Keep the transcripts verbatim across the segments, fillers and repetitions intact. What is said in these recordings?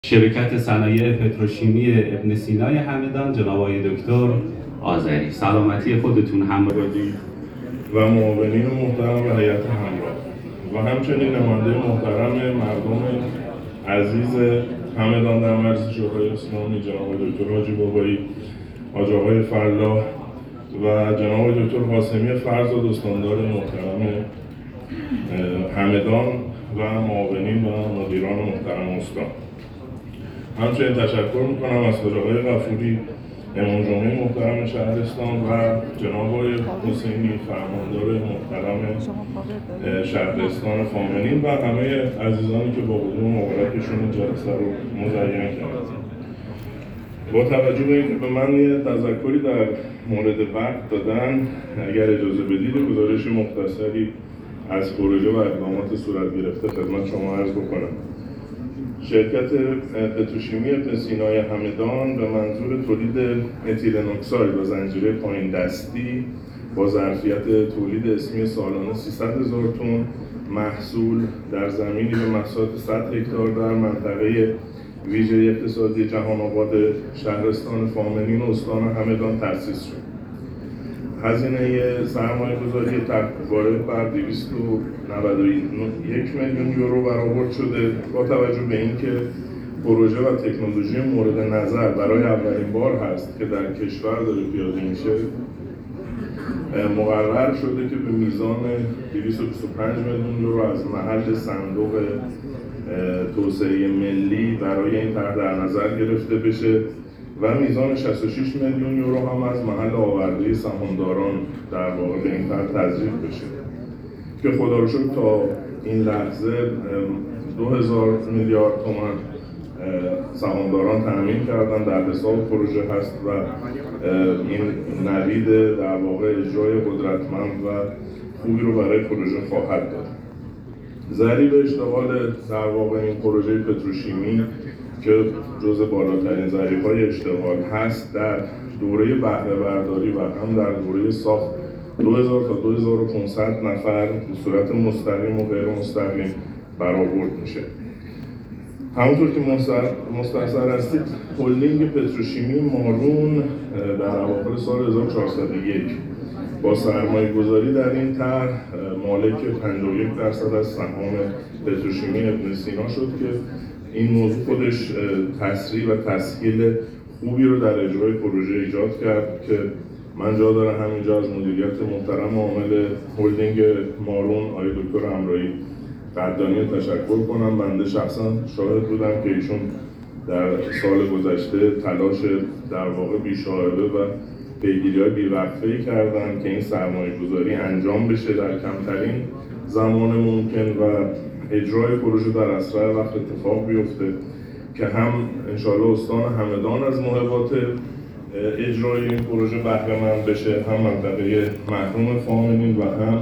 شرکت صنایع پتروشیمی ابن سینای همدان جناب آقای دکتر آذری. سلامتی خودتون همراهی و معاونین محترم و هیئت همراه و همچنین نماینده محترم مردم عزیز همدان در مرز شورای اسلامی جناب آقای دکتر حاجی بابایی، حاج آقای فلاح و جناب آقای دکتر قاسمی فرزاد استاندار محترم همدان و معاونین و مدیران محترم استان. همچنین تشکر میکنم از حاج آقای غفوری امام جمعه محترم شهرستان و جناب آقای حسینی فرماندار محترم شهرستان فامنین و همه عزیزانی که با حضور مبارکشون این جلسه رو مزین کردن. با توجه به اینکه به من یه تذکری در مورد وقت دادن، اگر اجازه بدید گزارش مختصری از پروژه و اقدامات صورت گرفته خدمت شما عرض بکنم. شرکت پتروشیمی ابن سینای همدان به منظور تولید اتیلن اکساید و زنجیره پایین دستی با ظرفیت تولید اسمی سالانه سیصد هزار تن محصول در زمینی به مساحت صد هکتار در منطقه ویژه اقتصادی جهان آباد شهرستان فامنین و استان همدان تأسیس شد. هزینه سرمایه گذاری تقریبا بر دویست و نود و یک میلیون یورو برآورد شده. با توجه به اینکه پروژه و تکنولوژی مورد نظر برای اولین بار هست که در کشور داره پیاده میشه، مقرر شده که به میزان دویست و بیست و پنج میلیون یورو از محل صندوق توسعه ملی برای این طرح در نظر گرفته بشه و میزان شصت و شش میلیون یورو هم از محل آورده سهامداران در واقع به این طرح تضریب بشه که خدا رو شکر تا این لحظه دو هزار میلیارد تومان سهامداران تامین کردن در حساب پروژه هست و این نوید در واقع اجرای قدرتمند و خوبی رو برای پروژه خواهد داد. ضریب اشتغال در واقع این پروژه پتروشیمی که جزء بالاترین ضریب‌های اشتغال هست در دوره بهره برداری و هم در دوره ساخت دو هزار تا دو هزار و پانصد نفر به صورت مستقیم و غیر مستقیم برآورد میشه. همونطور که مستحضر هستید، هلدینگ پتروشیمی مارون در اواخر سال هزار و چهارصد و یک با سرمایه گذاری در این طرح مالک پنجاه و یک درصد از سهام پتروشیمی ابن سینا شد که این موضوع خودش تسریع و تسهیل خوبی رو در اجرای پروژه ایجاد کرد که من جا دارم همینجا از مدیریت محترم عامل هلدینگ مارون آقای دکتر همراهی قدانی تشکر کنم. بنده شخصا شاهد بودم که ایشون در سال گذشته تلاش در واقع بی‌شائبه و پیگیری‌های بی‌وقفه‌ای کردن که این سرمایه گذاری انجام بشه در کمترین زمان ممکن و اجرای پروژه در اسرع وقت اتفاق بیفته که هم انشاءالله استان همدان از موهبات اجرای این پروژه بهره‌مند بشه، هم منطقه محروم فامنین و هم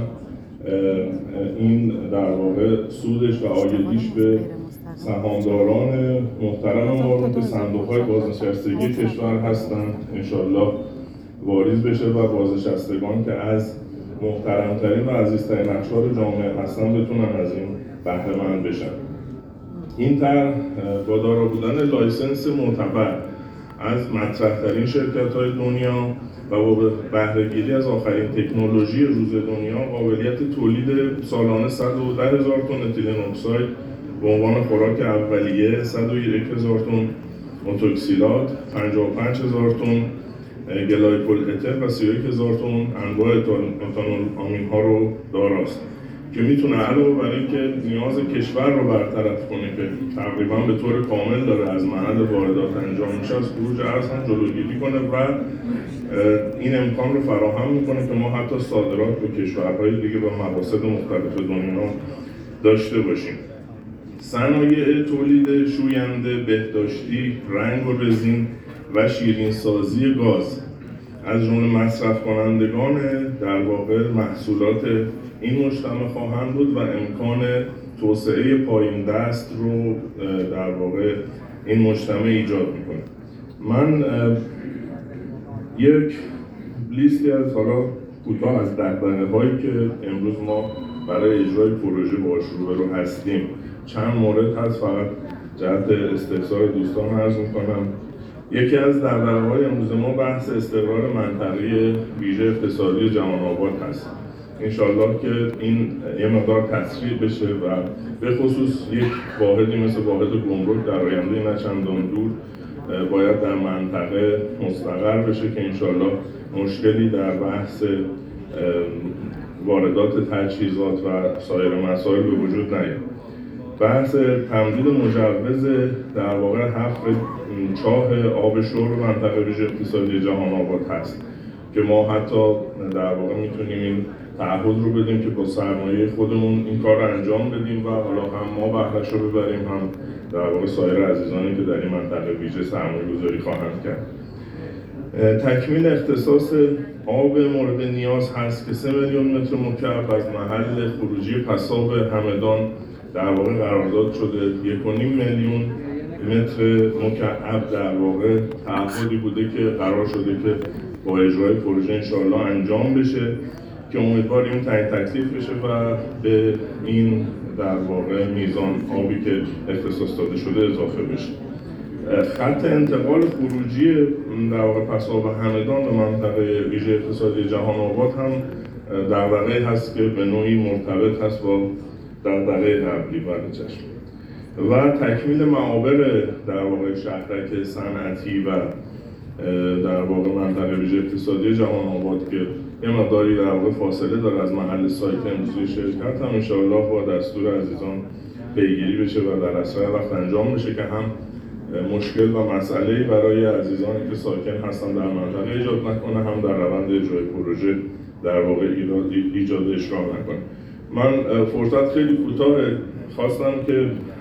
این در واقع سودش و عایدیش به سهامداران محترم ما که صندوق‌های بازنشستگی کشور هستند انشاءالله واریز بشه و بازنشستگان که از محترمترین و عزیزترین اقشار جامعه هستن بتونن از این بهره‌مند بشن. این طرح با دارا بودن لایسنس معتبر از مطرح‌ترین شرکت‌های دنیا و با بهره‌گیری از آخرین تکنولوژی روز دنیا قابلیت تولید سالانه صد و ده هزار تن اتیلن اکساید به عنوان خوراک اولیه، صد و یک هزار تن موتوکسیلات، پنجاه و پنج هزار تن گلایکول اتر و سی و یک هزار تن انواع اتانول آمین‌ها رو داراست که میتونه علاوه بر اینکه نیاز کشور رو برطرف کنه که تقریبا به طور کامل داره از محل واردات انجام میشه، از خروج ارز هم جلوگیری کنه و این امکان رو فراهم میکنه که ما حتی صادرات به کشورهای دیگه و مقاصد مختلف دنیا داشته باشیم. صنایع تولید شوینده، بهداشتی، رنگ و رزین و شیرین سازی گاز از جمله مصرف کنندگان در واقع محصولات این مجتمع خواهند بود و امکان توسعه پایین دست رو در واقع این مجتمع ایجاد میکنه. من یک لیستی از حالا کوتاه از دغدغه‌هایی که امروز ما برای اجرای پروژه باهاش روبرو هستیم، چند مورد هست، فقط جهت استفسار دوستان عرض میکنم. یکی از دغدغه‌های امروز ما بحث استقرار منطقی ویژه اقتصادی جهان آباد هست. انشالله که این یه مقدار تسریع بشه و به خصوص یک واحدی مثل واحد گمرک در آینده نه چندان دور باید در منطقه مستقر بشه که انشالله مشکلی در بحث واردات تجهیزات و سایر مسائل به وجود نیاد. بحث تمدید مجوز در واقع حفر چاه آب شرب منطقه ویژه اقتصادی جهان آباد هست که ما حتی در واقع میتونیم این تعهد رو بدیم که با سرمایه خودمون این کار رو انجام بدیم و حالا هم ما بهره‌اش رو ببریم، هم در واقع سایر عزیزانی که در این منطقه ویژه سرمایه گذاری خواهند کرد. تکمیل اختصاص آب مورد نیاز هست که سه میلیون متر مکعب از محل خروجی پساب همدان در واقع قرارداد شده. یک و نیم میلیون متر مکعب در واقع تعهدی بوده که قرار شده که با اجرای پروژه انشاءالله انجام بشه که امیدواریم تعیین تکلیف بشه و به این در واقع میزان آبی که اختصاص داده شده اضافه بشه. خط انتقال خروجی در واقع پساب همدان به منطقه ویژه اقتصادی جهان آباد هم دغدغه‌ای هست که به نوعی مرتبط هست با دغدغه قبلی برای چشم و تکمیل معابر در واقع شهرک صنعتی و در واقع منطقه ویژه اقتصادی جهان آباد که یه مقداری در واقع فاصله داره از محل سایت امروزی شرکت هم انشاءالله با دستور عزیزان پیگیری بشه و در اسرع وقت انجام بشه که هم مشکل و مسئله‌ای برای عزیزانی که ساکن هستن در منطقه ایجاد نکنه، هم در روند اجرای پروژه در واقع ایجاد اشکال نکنه. من فرصت خیلی کوتاه خواستم که